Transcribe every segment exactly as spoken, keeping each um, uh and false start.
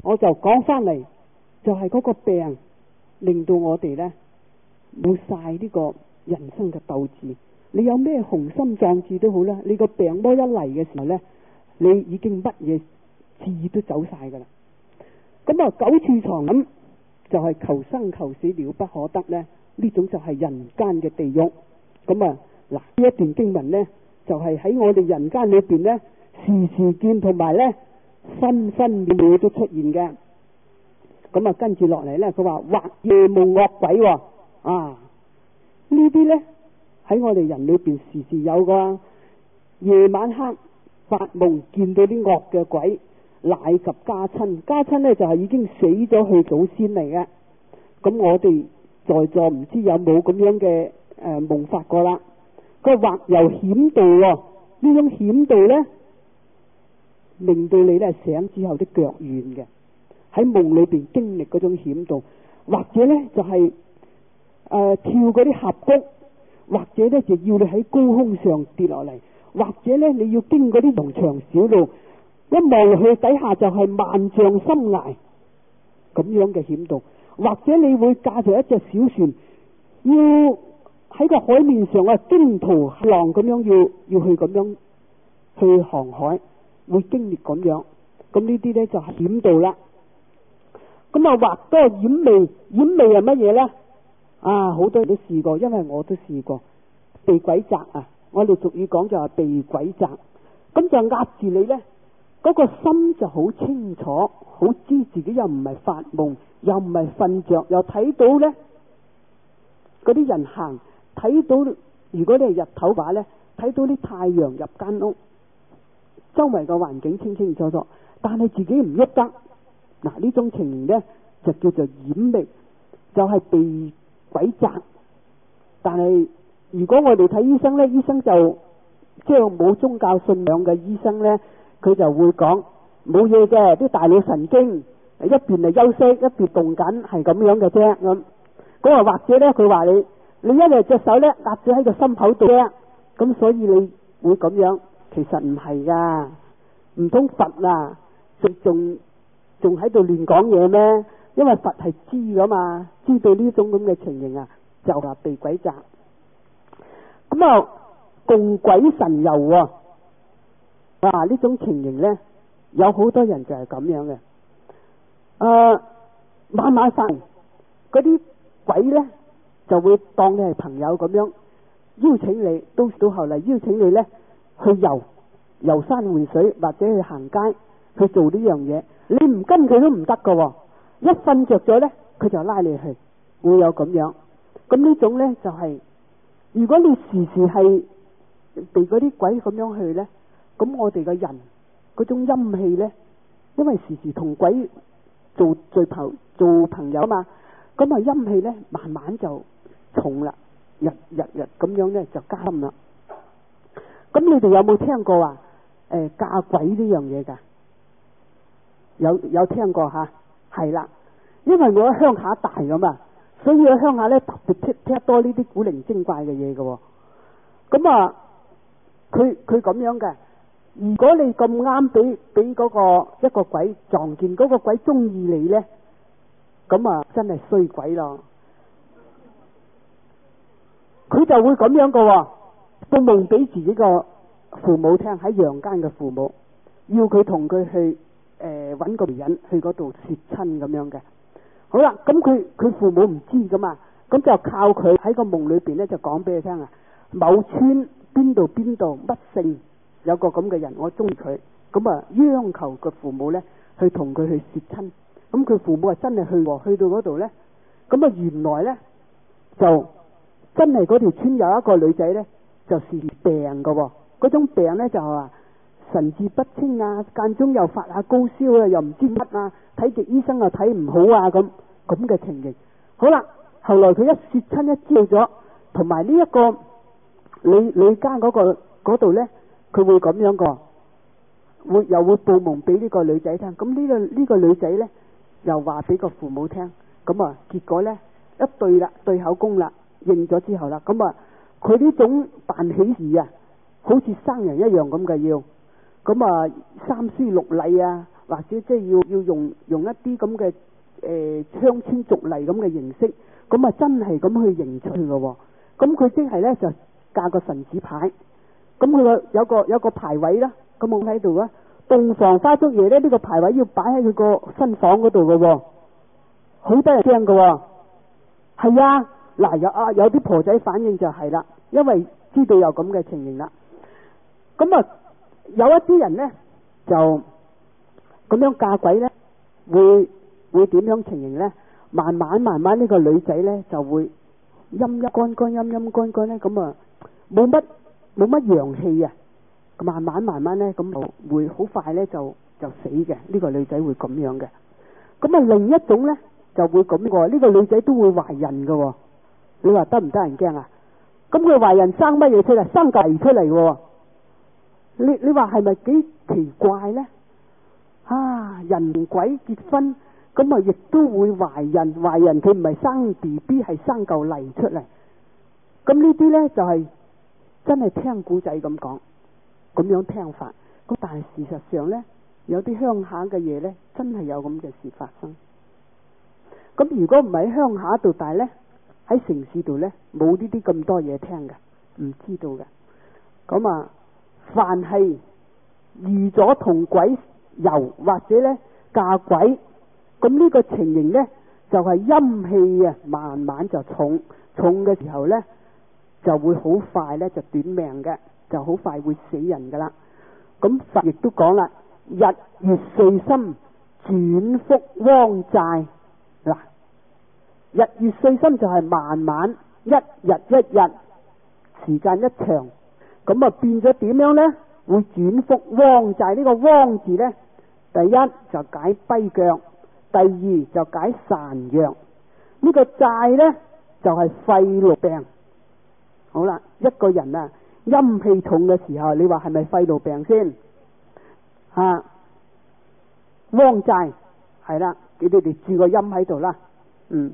我就講翻嚟，就係嗰個病令到我哋呢冇晒呢個人生嘅鬥志。你有咩雄心壯志都好啦，你個病魔一嚟嘅時候呢，你已經乜嘢志都走晒噶啦。咁啊，九次床咁就係求生求死了不可得呢，呢種就係人間嘅地獄。咁啊，嗱，呢一段經文呢，就係喺我哋人間裏邊呢，時時見，同埋呢分分秒秒都出現嘅。咁啊，跟住落嚟呢，佢話或夜夢惡鬼喎，啊，呢啲呢喺我哋人裏邊時時有噶。夜晚黑發夢見到啲惡嘅鬼，乃及家親，家親呢就係已經死咗去祖先嚟嘅。咁我哋在座唔知有冇咁樣嘅誒夢發過啦。個或由險道喎，呢種險道呢，令到你呢醒之後啲腳軟嘅，喺夢裏邊經歷嗰種險道，或者呢就係、是、誒、呃、跳嗰啲峽谷，或者呢就要你喺高空上跌落嚟，或者呢你要經嗰啲農場小路，一望落去底下就係萬丈深崖咁樣嘅險道，或者你會駕住一隻小船，要喺個海面上啊驚濤浪咁樣要要去咁樣去航海，會經歷咁樣。咁呢啲呢就係險道啦。咁啊，或多掩眉，掩眉係乜嘢呢？啊，好多人都試過，因為我都試過被鬼責啊。我哋俗語講就係被鬼責，咁就壓住你呢，嗰個心就好清楚，好知自己又唔係發夢，又唔係瞓着，又睇到呢嗰啲人行，睇到如果你係日頭話呢，睇到啲太陽入間屋，周圍個環境清清楚楚，但係自己唔喐得。嗱，呢種情形呢，就叫做掩眉，就係被鬼責。但係如果我哋睇醫生呢，醫生就即係冇宗教信仰嘅醫生呢，佢就會講冇嘢嘅，啲大腦神經一邊係休息，一邊動緊，係咁樣嘅啫。咁咁啊，或者呢，佢話你你一日隻手呢壓住喺個心口度啫，咁所以你會咁樣，其實唔係噶，唔通佛啊仲仲仲喺度亂講嘢咩？因為佛係知噶嘛，知道呢種咁嘅情形啊，就話被鬼責。咁啊，共鬼神遊啊，啊呢種情形呢，有好多人就係咁樣嘅。誒、呃，晚晚飯嗰啲鬼呢，就會當你係朋友咁樣邀請你，到到後嚟邀請你呢去遊遊山玩水，或者去行街去做呢樣嘢。你唔跟佢都唔得噶，一瞓着咗呢，佢就拉你去，會有咁樣。咁呢種呢，就係、是，如果你時時係被嗰啲鬼咁樣去呢，咁我哋嘅人嗰種陰氣呢，因為時時同鬼做最朋做朋友嘛，咁啊陰氣呢慢慢就重啦，日日日咁樣呢就加深啦。咁你哋有冇聽過話誒嫁鬼呢樣嘢噶？有有聽過吓？係啦，因為我喺鄉下大噶嘛，所以喺鄉下咧特別聽聽多呢啲古靈精怪嘅嘢嘅。咁啊，佢佢咁樣嘅，如果你咁啱俾俾嗰個一個鬼撞見，嗰個鬼中意你咧，咁啊真係衰鬼咯。佢就會咁樣嘅，報夢俾自己個父母聽，喺陽間嘅父母，要佢同佢去。誒，搵、呃、個人去嗰度攝親咁樣嘅。好啦，咁佢佢父母唔知噶嘛，咁就靠佢喺個夢裏邊咧就講俾佢聽啊。某村邊度邊度乜姓有個咁嘅人，我中意佢，咁啊央求個父母咧去同佢去攝親。咁佢父母啊真係去，去到嗰度咧，咁啊原來咧就真係嗰條村有一個女仔咧就時時病噶，嗰種病咧就係話。神志不清啊，間中又發下高燒啊，又唔知乜啊，睇極醫生又睇唔好啊，咁咁嘅情形。好啦，後來佢一說親一知道咗，同埋呢一個女女家嗰個嗰度呢，佢會咁樣個，會又會報夢俾呢個女仔聽。咁呢個呢個女仔呢，又話俾個父母聽。咁啊，結果呢，一對啦，對口供啦，認咗之後啦，咁啊，佢呢種辦喜事啊，好似生人一樣咁嘅要。咁啊，三書六禮啊， 或者即係要要用用一啲咁嘅誒鄉村俗例咁嘅形式，咁啊真係咁去迎娶嘅喎。咁佢即係咧就架個神主牌，咁佢個有個有個牌位啦，咁我喺度啊。洞房花燭夜咧，呢、這個牌位要擺喺佢個新房嗰度嘅喎，好得人驚嘅喎。係啊，嗱有啊有啲婆仔反應就係啦，因為知道有咁嘅情形啦。咁啊有一啲人咧就咁樣嫁鬼咧，會會點樣情形咧？慢慢慢慢呢個女仔咧就會陰陰乾乾陰陰乾乾咧，咁啊冇乜冇乜陽氣啊。慢慢慢慢咧，咁就會好快咧就就死嘅。呢、這個女仔會咁樣嘅。咁啊，另一種咧就會咁喎。呢、這個女仔都會懷孕嘅。你話得唔得人驚啊？咁佢懷孕生乜嘢出嚟？生嚿出嚟嘅。你你話係咪幾奇怪咧？啊，人鬼結婚，咁啊亦都會懷孕。懷孕佢唔係生 B B， 係生嚿泥出嚟。咁呢啲咧就係、是、真係聽古仔咁講。咁樣聽法，咁但係事實上呢，有啲鄉下嘅嘢呢，真係有咁嘅事發生。咁如果唔係喺鄉下度，但係呢喺城市度呢，冇呢啲咁多嘢聽嘅，唔知道嘅。咁啊，凡係遇咗同鬼遊或者呢嫁鬼，咁呢個情形呢，就係、是、陰氣啊，慢慢就重，重嘅時候呢，就會好快呢，就短命嘅。就好快會死人噶啦。咁佛亦都講啦，日月歲深，轉福汪債。嗱，日月歲深就係慢慢一日一日時間一長，咁啊變咗點樣呢？會轉福汪債。呢個汪字呢，第一就解跛腳，第二就解孱弱。呢個債呢，就係肺癆病。好啦，一個人啊陰氣重嘅時候，你話係咪肺癆病先？啊，汪債係啦，你哋哋注個音喺度啦。嗯，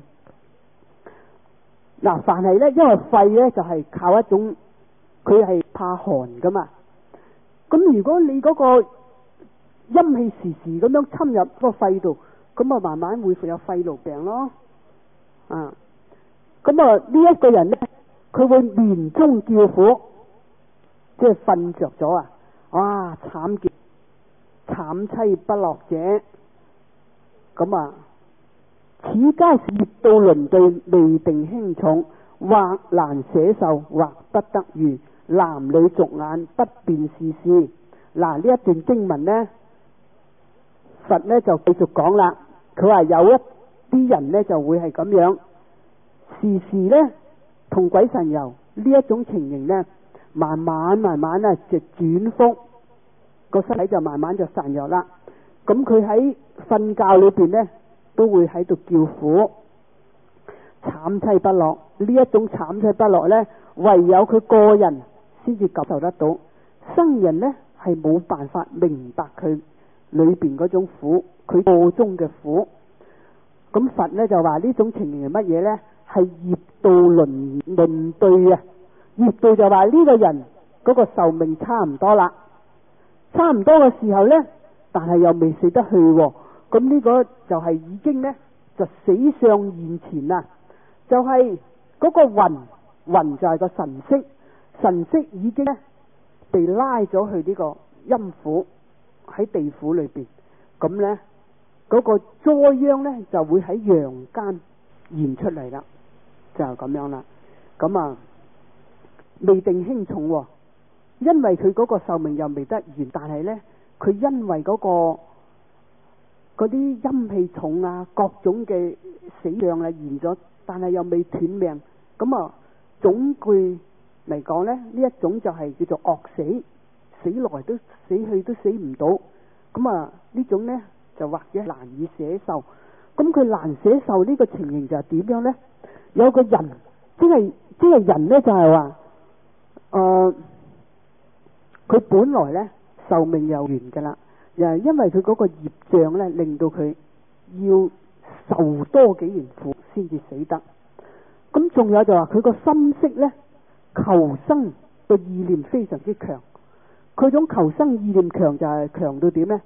嗱，凡係咧，因為肺咧就係靠一種，佢係怕寒噶嘛。咁如果你嗰個陰氣時時咁樣侵入個肺度，咁啊慢慢會有肺癆病咯。啊，咁啊呢一個人咧，佢會眠中叫苦。即係瞓着咗啊！哇，慘叫慘淒不樂者，咁啊，此皆是業道輪對，未定輕重，或難捨受，或不得遇，男女俗眼不辨是事。嗱，呢一段經文呢，佛呢就繼續講啦。佢話有一啲人呢就會係咁樣，時時呢同鬼神遊呢一種情形呢。慢慢慢慢咧就轉福，個身體就慢慢就孱弱啦。咁佢喺瞓覺裏邊呢，都會喺度叫苦，慘淒不樂。呢一種慘淒不樂呢，唯有佢個人先至感受得到，生人呢係冇辦法明白佢裏邊嗰種苦，佢個中嘅苦。咁佛呢就話呢種情形係乜嘢呢？係業道輪輪對啊！業道就話呢個人嗰個壽命差唔多啦，差唔多嘅時候呢，但係又未死得去，咁呢個就係已經呢，就死相現前啦，就係嗰個魂，魂就係個神識，神識已經呢被拉咗去呢個陰府，喺地府裏邊，咁呢，嗰個災殃呢就會喺陽間現出嚟啦，就係咁樣啦，咁啊。未定輕重，因為佢嗰個壽命又未得完，但係呢，佢因為嗰、嗰個嗰啲陰氣重啊，各種嘅死相啊現咗，但係又未斷命，咁啊總句嚟講呢，呢一種就係叫做惡死，死來都死去都死唔到，咁啊呢種呢，就或者難以捨受，咁佢難捨受呢個情形就係點樣呢？有個人即係即係人呢，就係話。誒，佢、呃、本來咧壽命又完噶啦，又係因為佢嗰個業障咧，令到佢要受多幾年苦先至死得。咁仲有就話佢個心識咧，求生個意念非常之強。佢種求生意念強就係強到點咧？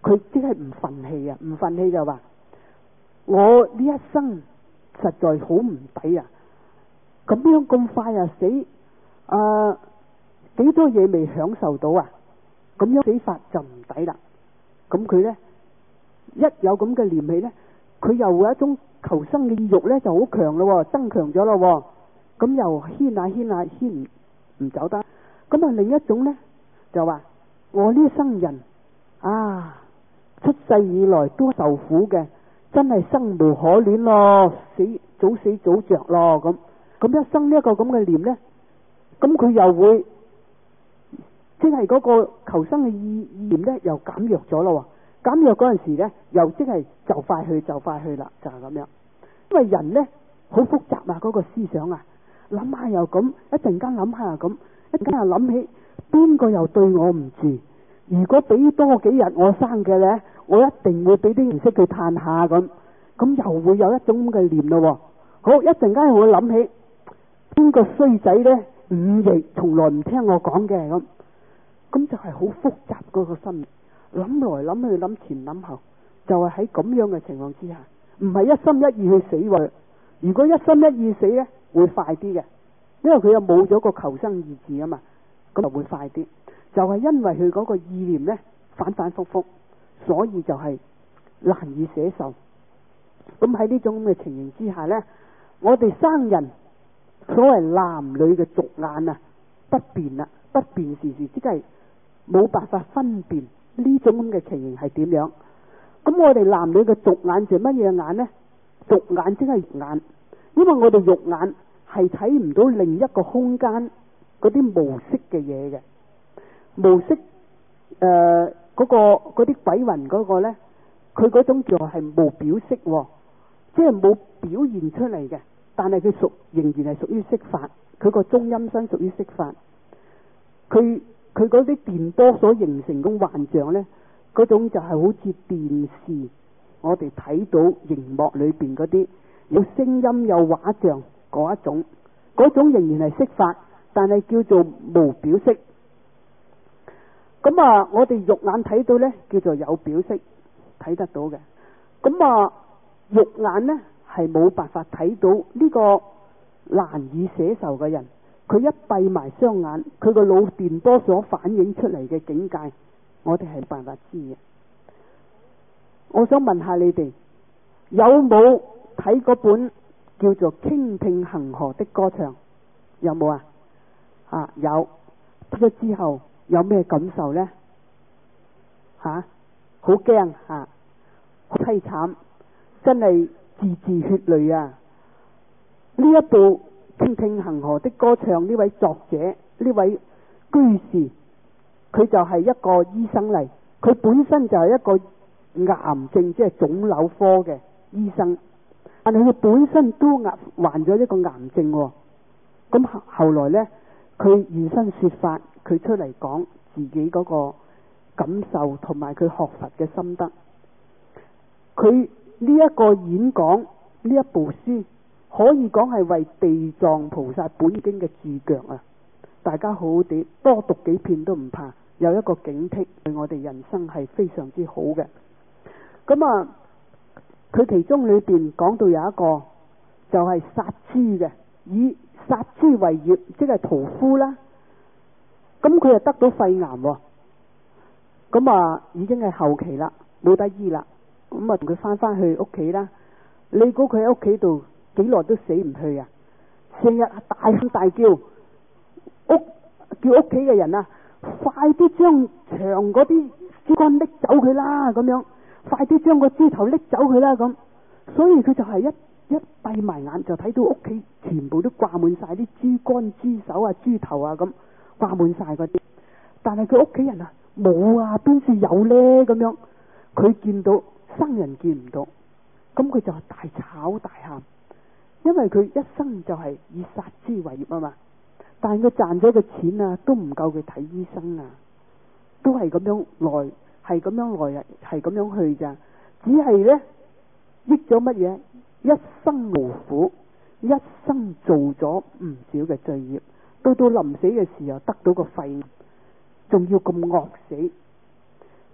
佢即係唔忿氣啊，唔忿氣就話我呢一生實在好唔抵啊，咁樣咁快啊死，啊幾多嘢未享受到啊，咁樣死法就唔抵啦。咁佢呢，一有咁嘅念氣呢，佢又有一種求生嘅意欲呢就好強咯，增強咗咯，咁又牽下牽下牽唔唔走得。咁啊另一種呢，就話我呢一生人啊出世以來都受苦嘅，真係生無可戀咯，死早死早着咯，咁咁一生呢一個咁嘅念呢，咁佢又會即係嗰個求生嘅意意念呢又減弱咗咯，減弱嗰陣時呢又即係就快去就快去啦，就係咁樣。因為人呢好複雜啊，嗰個思想啊，諗下又咁，一陣間諗下又咁，一陣間又諗起邊個又對我唔住，如果俾多幾日我生嘅呢，我一定會俾啲顏色佢嘆下咁，咁又會有一種咁嘅念咯。好，一陣間又會諗起邊個衰仔呢，忤逆從來唔聽我講嘅咁，咁就係好複雜嗰個心，諗來諗去諗前諗後，就係喺咁樣嘅情況之下，唔係一心一意去死喎。如果一心一意死呢，會快啲嘅，因為佢又冇咗個求生意志啊嘛，咁就會快啲。就係因為佢嗰個意念呢反反复复，所以就係難以捨受。咁喺呢種咁嘅情形之下呢，我哋生人所謂男女嘅俗眼啊不辨啊，不辨時時，即係冇辦法分辨呢種咁嘅情形係點樣。咁我哋男女嘅俗眼就乜嘢眼呢？俗眼即係肉眼，因為我哋肉眼係睇唔到另一個空間嗰啲無色嘅嘢嘅，無色誒嗰個嗰啲鬼魂嗰個呢，佢嗰種就係無表色，即係冇表現出嚟嘅，但係佢屬仍然係屬於色法，佢個中陰身屬於色法，佢佢嗰啲電波所形成嘅幻象呢，嗰種就係好似電視我哋睇到熒幕裏邊嗰啲有聲音有畫像嗰一種，嗰種仍然係色法，但係叫做無表色。咁啊，我哋肉眼睇到呢，叫做有表色，睇得到嘅。咁啊，肉眼呢係冇辦法睇到呢個難以捨受嘅人，佢一閉埋雙眼，佢個腦電波所反映出嚟嘅境界，我哋係辦法知嘅。我想問下你哋，有冇睇嗰本叫做《傾聽恒河的歌唱》？有冇啊？啊，有。睇咗之後有咩感受呢？吓、啊，好驚吓，好淒慘，真係字字血淚啊！呢一部《傾聽恒河的歌唱》，呢位作者，呢位居士，佢就係一個醫生嚟，佢本身就係一個癌症即係腫瘤科嘅醫生，但係佢本身都患患咗一個癌症。咁後後來呢，佢現身說法，佢出嚟講自己嗰個感受同埋佢學佛嘅心得。佢呢一個演講，呢一部書可以講係為地藏菩薩本經嘅注腳啊！大家好好地多讀幾遍都唔怕，有一個警惕，對我哋人生係非常之好嘅。咁啊，佢其中裏邊講到有一個就係殺豬嘅，以殺豬為業，即係屠夫啦。咁佢又得到肺癌，咁啊已經係後期啦，冇得醫啦。咁啊同佢翻翻去屋企啦。你估佢喺屋企度幾耐都死唔去啊？成日大喊大叫，屋叫屋企嘅人啊，快啲將牆嗰啲豬肝拎走佢啦，咁樣。快啲將個豬頭拎走佢啦咁，所以佢就係一一閉埋眼就睇到屋企全部都掛滿晒啲豬肝、豬手啊、豬頭啊咁掛滿晒嗰啲，但係佢屋企人啊冇啊，邊處有呢？咁樣，佢見到生人見唔到，咁佢就大吵大喊，因為佢一生就係以殺豬為業啊嘛，但係佢賺咗嘅錢啊都唔夠佢睇醫生啊，都係咁樣來。係咁樣來日，係咁樣去咋？只係呢，益咗乜嘢？一生勞苦，一生做咗唔少嘅罪業，到到臨死嘅時候得到個肺，仲要咁惡死。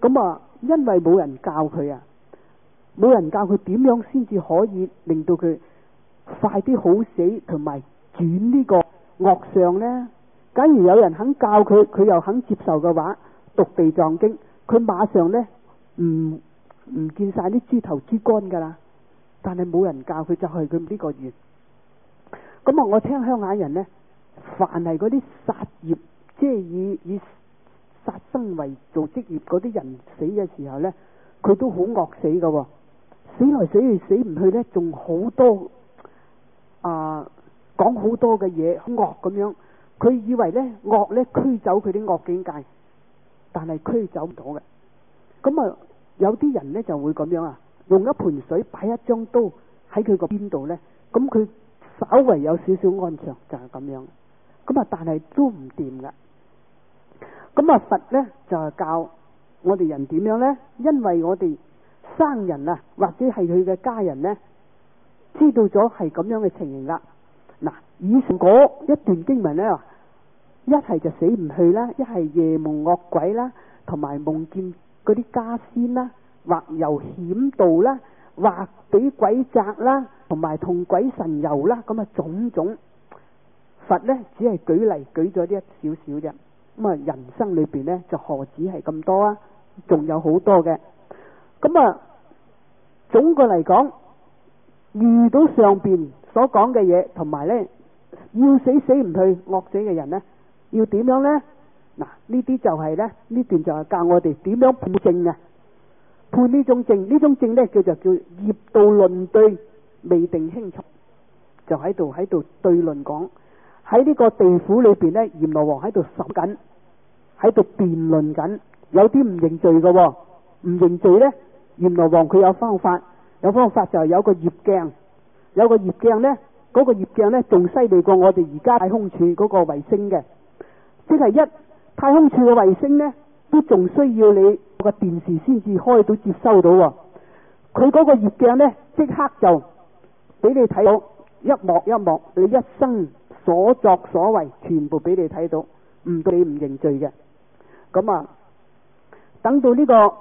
咁啊，因為冇人教佢啊，冇人教佢點樣先至可以令到佢快啲好死，同埋轉呢個惡相呢？假如有人肯教佢，佢又肯接受嘅話，讀地藏經，佢馬上呢唔唔見晒啲豬頭豬肝噶啦。但係冇人教佢，就係佢呢個緣。咁啊，我聽鄉下人呢，凡係嗰啲殺業，即係以以殺生為做職業嗰啲人死嘅時候呢，佢都好惡死噶、哦，死來死去死唔去呢，仲好多啊講好多嘅嘢惡咁樣。佢以為呢惡呢驅走佢啲惡境界，但係驅走唔到嘅。咁啊，有啲人呢就會咁樣啊，用一盆水擺一張刀喺佢個邊度呢，咁佢稍為有少少安詳，就係咁樣。咁啊，但係都唔掂噶。咁啊，佛呢就係教我哋人點樣呢？因為我哋生人啊，或者係佢嘅家人呢，知道咗係咁樣嘅情形啦。嗱，以上嗰一段經文呢，一係就死唔去啦，一係夜夢惡鬼啦，同埋夢見嗰啲家仙啦，或遊險道啦，或俾鬼責啦，同埋同鬼神遊啦，咁啊種種。佛呢只係舉例舉咗呢一少少啫。咁啊，人生裏邊呢，就何止係咁多啊？仲有好多嘅。咁啊，總個嚟講，遇到上邊所講嘅嘢，同埋呢要死死唔去惡死嘅人呢，要點樣呢？嗱，呢啲就係呢，呢段就係教我哋點樣判證啊！判呢種證，呢種證呢叫做叫業道論對，未定輕重，就喺度喺度對論講。喺呢個地府裏邊呢，閻羅王喺度審緊，喺度辯論緊。有啲唔認罪嘅、哦，唔認罪呢，閻羅王佢有方法，有方法就係有個業鏡，有個業鏡呢，嗰、嗰個業鏡呢仲犀利過我哋而家太空處嗰個衛星嘅，即係一太空處嘅衛星呢，都仲需要你個電視先至開到接收到、哦。佢嗰個業鏡呢，即刻就俾你睇到一幕一幕，你一生所作所為全部俾你睇到，唔到你唔認罪嘅。咁啊，等到呢個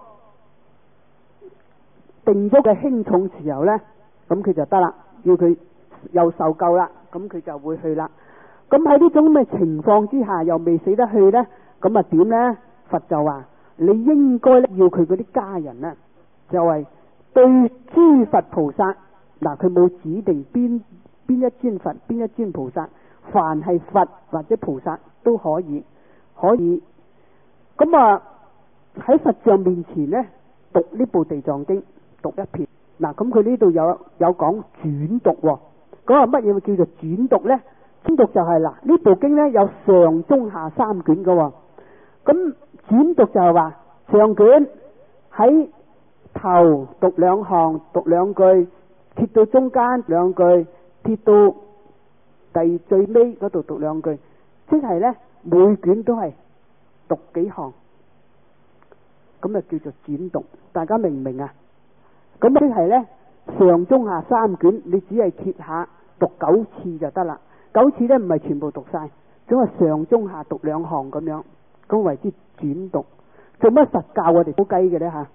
定咗嘅輕重時候呢，咁佢就得啦，要佢又受夠啦，咁佢就會去啦。咁喺呢種咁嘅情況之下，又未死得去呢，咁啊點呢？佛就話你應該要佢嗰啲家人呢，就係、是、對諸佛菩薩，嗱佢冇指定邊邊一尊佛邊一尊菩薩，凡係佛或者菩薩都可以，可以。咁啊喺佛像面前呢，讀呢部地藏經，讀一遍。嗱，咁佢呢度有有講轉讀、哦，咁啊乜嘢叫做轉讀呢？轉讀就係、是、嗱，呢部經呢有上中下三卷噶、哦，咁轉讀就係話上卷喺頭讀兩行，讀兩句，貼到中間兩句，貼到第最尾嗰度讀兩句，即係呢每卷都係讀幾行，咁啊叫做轉讀，大家明唔明啊？咁即係呢上中下三卷，你只係揭下讀九次就得啦。九次呢唔係全部讀晒，只係上中下讀兩行咁樣，咁為之轉讀。做乜佛教我哋好雞嘅呢？吓？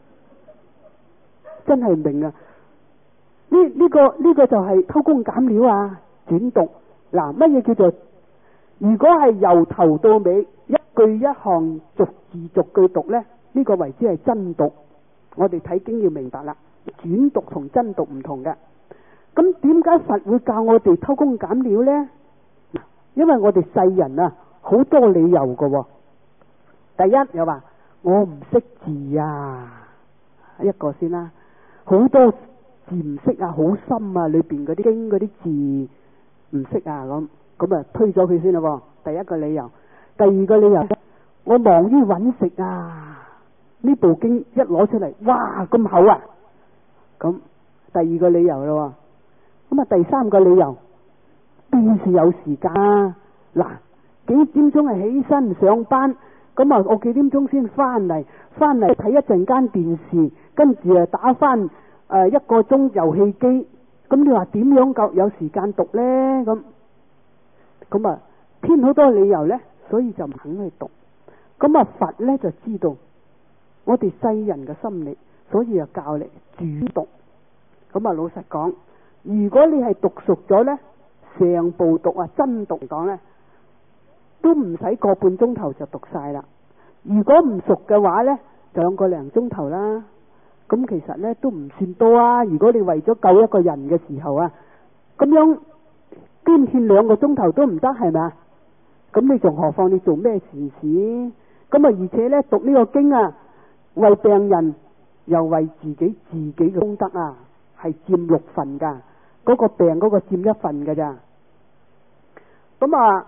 真係唔明啊！呢呢、呢個呢、呢個就係偷工減料啊！轉讀嗱，乜嘢叫做？如果係由頭到尾一句一行逐字逐句讀呢，呢、呢個為之係真讀。我哋睇經要明白啦，轉讀同真讀唔同嘅。咁點解佛會教我哋偷工減料呢？因為我哋世人啊，好多理由噶、哦。第一又話我唔識字啊，一個先啦，好多字唔識啊，好深啊，裏邊嗰啲經嗰啲字唔識啊，咁咁啊推咗佢先啦。第一個理由，第二個理由，我忙於揾食啊，呢部經一攞出嚟，哇咁厚啊，咁第二個理由咯。咁啊，第三個理由，邊時有時間啊？嗱，幾點鐘係起身上班，咁啊，我幾點鐘先翻嚟？翻嚟睇一陣間電視，跟住啊打翻誒一個鐘遊戲機。咁你話點樣夠有時間讀呢？咁咁啊，編好多理由呢，所以就唔肯去讀。咁啊，佛呢就知道， 我哋世人嘅心理，所以就教你主讀。咁啊，老實講，如果你係讀熟咗呢，成部讀啊，真讀嚟講呢，都唔使個半鐘頭就讀晒啦。如果唔熟嘅話呢，就兩個零鐘頭啦。咁其實呢都唔算多啊。如果你為咗救一個人嘅時候啊，咁樣捐獻兩個鐘頭都唔得，係咪啊？咁你仲何況你做咩善事？咁啊，而且呢，讀呢個經啊，為病人又為自己自己嘅功德啊，係佔六份噶，嗰個病嗰個佔一份噶咋。咁啊，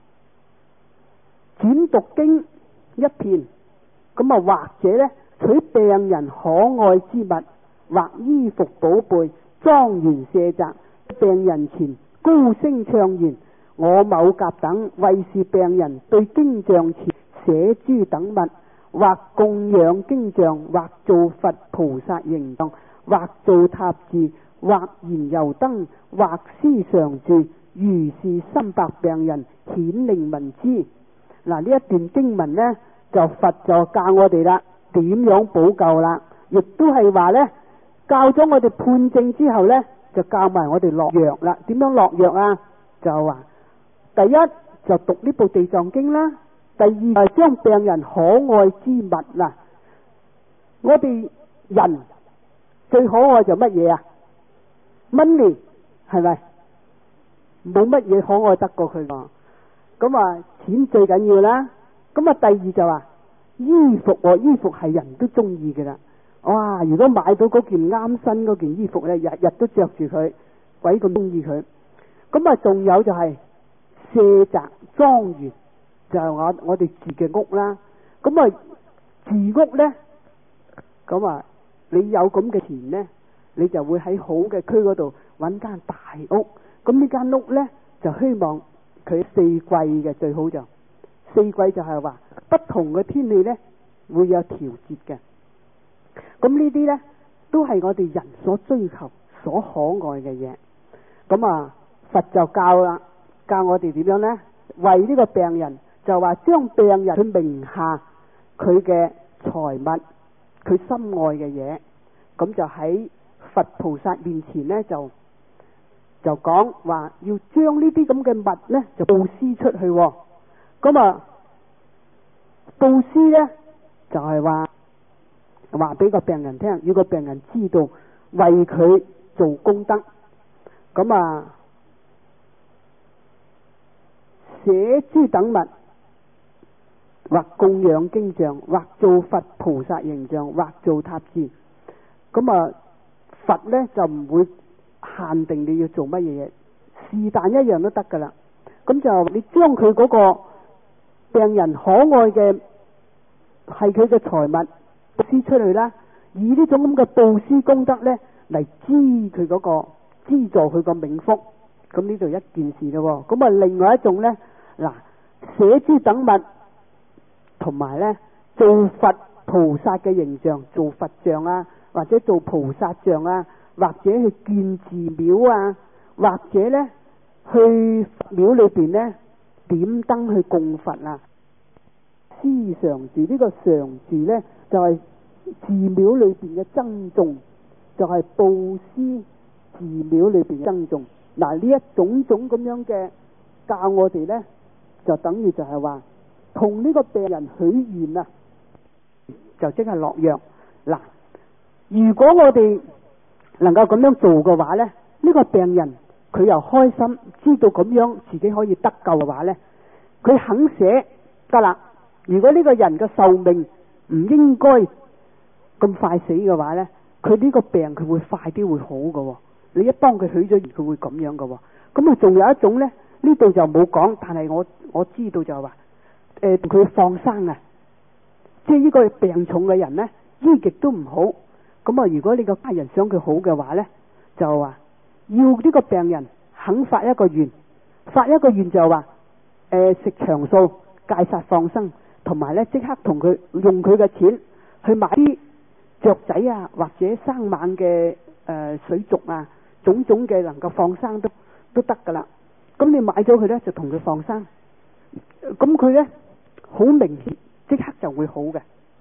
轉讀經一遍，咁啊或者呢，取病人可愛之物或衣服寶貝莊嚴卸責，病人前高聲唱言：我某甲等為是病人對經像前寫諸等物，或供養經像，或做佛菩薩形狀，或做塔字，或燃油燈，或施常住，如是三百病人顯令聞之。嗱，呢一段經文呢，就佛就教我哋啦，點樣補救啦，亦都係話呢，教咗我哋判證之後呢，就教埋我哋落藥啦。點樣落藥啊？就話第一就讀呢部地藏經啦，第二係將病人可愛之物啦。我哋人最可愛就乜嘢啊？money，係咪？冇乜嘢可愛得過佢㗎。咁啊，錢最緊要啦。咁啊，第二就話衣服喎，衣服係人都中意嘅啦。哇！如果買到嗰件啱身嗰件衣服咧，日日都着住佢，鬼咁中意佢。咁啊，仲有就係卸責莊嚴，就係我我哋住嘅屋啦。咁啊，住屋咧，咁啊，你有咁嘅錢咧，你就會喺好嘅區嗰度揾間大屋。咁呢間屋咧，就希望佢四季嘅，最好就四季就係話不同嘅天氣咧會有調節嘅。咁呢啲咧都係我哋人所追求、所可愛嘅嘢。咁啊，佛就教啦，教我哋點樣咧？為呢個病人就話將病人佢名下佢嘅財物、佢心愛嘅嘢，咁就喺佛菩薩面前咧就就講話要將呢啲咁嘅物咧就布施出去。咁啊，布施咧就係話話俾個病人聽，要個病人知道為佢做功德。咁啊，寫諸等物，或供養經像，或做佛菩薩形象，或做塔字。咁啊，佛咧就唔會限定你要做乜嘢嘢，是但一樣都得噶啦。咁就你將佢嗰個病人可愛嘅係佢嘅財物布施出去啦，以呢種咁嘅布施功德咧嚟支佢嗰個資助佢個冥福。咁呢度一件事咯。咁啊，另外一種咧，嗱，寫諸等物同埋咧做佛菩薩嘅形象，做佛像啊，或者做菩薩像啊，或者去建寺廟啊，或者咧去廟裏邊咧點燈去供佛啊。施常住，呢個常住咧就係寺廟裏邊嘅僧眾，就係布施寺廟裏邊嘅僧眾。嗱，呢一種種咁樣嘅教我哋咧，就等於就係話同呢個病人許願啊，就即係落藥。嗱，如果我哋能夠咁樣做嘅話咧，呢個病人佢又開心，知道咁樣自己可以得救嘅話咧，佢肯寫得啦。如果呢個人嘅壽命唔應該咁快死嘅話咧，佢呢個病佢會快啲會好嘅。你一幫佢許咗願，佢會咁樣嘅。咁啊，仲有一種咧，呢度就冇講，但係我我知道就係話，誒佢放生啊，即係呢個病重嘅人咧，醫極都唔好。咁啊，如果你個家人想佢好嘅話咧，就話要呢個病人肯發一個願，發一個願就係話，誒、呃、食長素、戒殺放生，同埋咧即刻同佢用佢嘅錢去買啲雀仔啊，或者生猛嘅誒、呃、水族啊，種種嘅能夠放生都都得噶啦。咁你買咗佢咧，就同佢放生，咁佢咧好明顯即刻就會好嘅。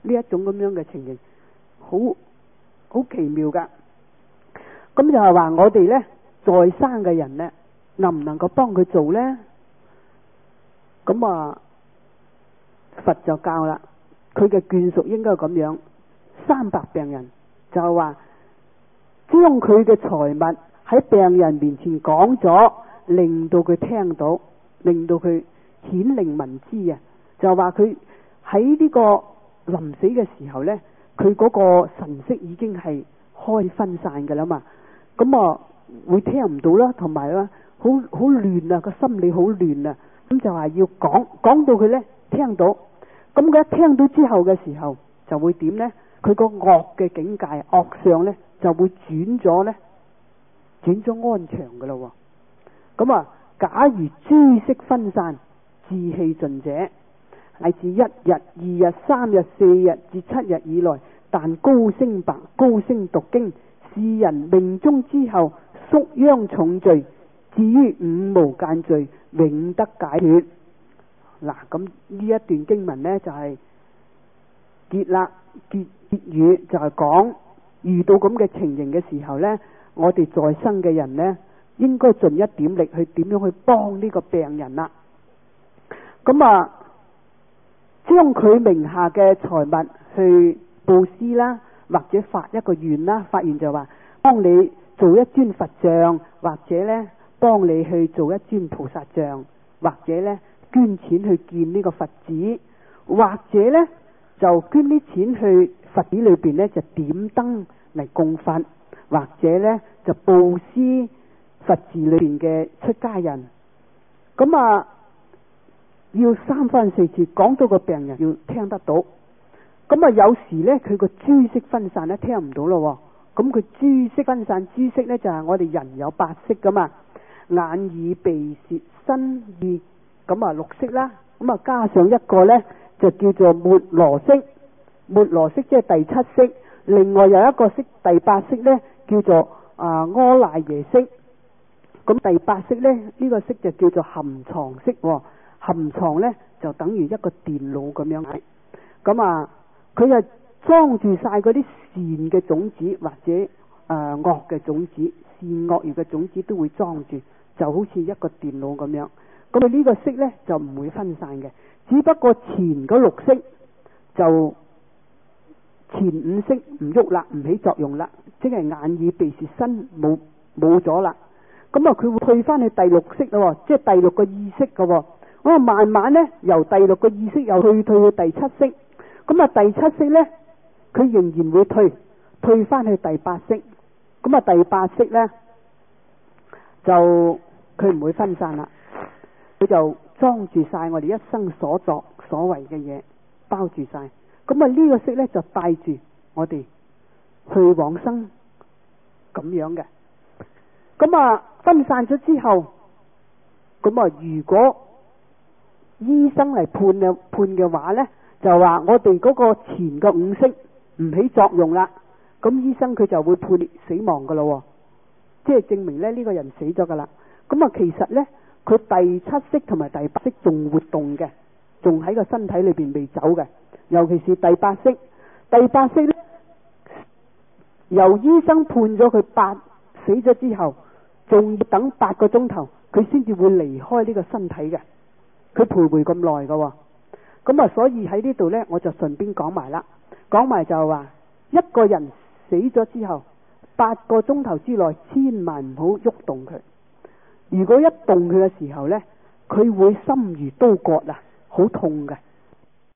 呢一種咁樣嘅情形，好好奇妙噶。咁就係話我哋呢，在生嘅人呢，能唔能夠幫佢做呢？咁啊，佛就教啦，佢嘅眷屬應該係咁樣，三百病人就係話將佢嘅財物喺病人面前講咗，令到佢聽到，令到佢顯靈聞知啊！就話佢喺呢個臨死嘅時候呢，佢嗰個神識已經係開分散噶啦嘛，咁啊會聽唔到啦，同埋啦好好亂啊，個心理好亂啊，咁就係要講講到佢呢聽到，咁佢一聽到之後嘅時候就會點呢？佢個惡嘅境界惡相呢就會轉咗呢，轉咗安詳噶啦。咁啊，假如諸色分散，志氣盡者，乃至一日、二日、三日、四日至七日以來，但高聲白、高聲讀經，是人命中之後，宿殃重罪，至於五無間罪，永得解脫。嗱，咁呢一段經文呢，就係結啦，結結語就係講遇到咁嘅情形嘅時候呢，我哋在生嘅人呢，應該盡一點力去點樣去幫呢個病人啦。咁啊，將佢名下嘅財物去布施啦，或者發一個願啦，發願就話幫你做一尊佛像，或者呢幫你去做一尊菩薩像，或者呢捐錢去建呢個佛寺，或者呢就捐啲錢去佛寺裏邊呢就點燈嚟供佛，或者呢就布施佛寺裏邊嘅出家人。咁啊，要三番四次講到個病人要聽得到。咁啊，有時呢佢個諸色分散呢聽唔到咯。咁佢諸色分散，諸色呢就係我哋人有八色噶嘛，眼耳鼻舌身意，咁啊六色啦。咁啊加上一個呢就叫做末羅色，末羅色即係第七色。另外有一個色第八色呢叫做啊阿賴耶識。咁第八色呢，呢、呢個色就叫做含藏色。含藏呢就等於一個電腦咁樣。咁啊佢就裝住晒嗰啲善嘅種子或者誒惡嘅種子，善惡業嘅種子都會裝住，就好似一個電腦咁樣。咁啊呢個色呢就唔會分散嘅，只不過前嗰六色就前五色唔喐啦，唔起作用啦，即係眼耳鼻舌身冇冇咗啦。咁啊佢會退翻去第六色咯，即係第六個意識噶。咁啊慢慢呢由第六個意識又退退去第七色。咁啊第七色呢佢仍然會退退翻去第八色。咁啊第八色呢就佢唔會分散啦，佢就裝住晒我哋一生所作所為嘅嘢，包住晒。咁啊呢個色呢就帶住我哋去往生咁樣嘅。咁啊分散咗之後，咁啊如果醫生嚟判嘅判嘅話呢，就話我哋嗰個前個五色唔起作用啦，咁醫生佢就會判死亡噶咯，即係證明咧呢個人死咗噶啦。咁啊其實呢，佢第七色同埋第八色仲活動嘅，仲喺個身體裏邊未走嘅，尤其是第八色。第八色呢，由醫生判咗佢八死咗之後，仲要等八個鐘頭，佢先至會離開呢個身體嘅。佢徘徊咁耐噶，咁啊，所以喺呢度呢，我就順便講埋啦，講埋就係話，一個人死咗之後，八個鐘頭之內，千萬唔好喐動佢。如果一動佢嘅時候呢，佢會心如刀割啊，好痛嘅。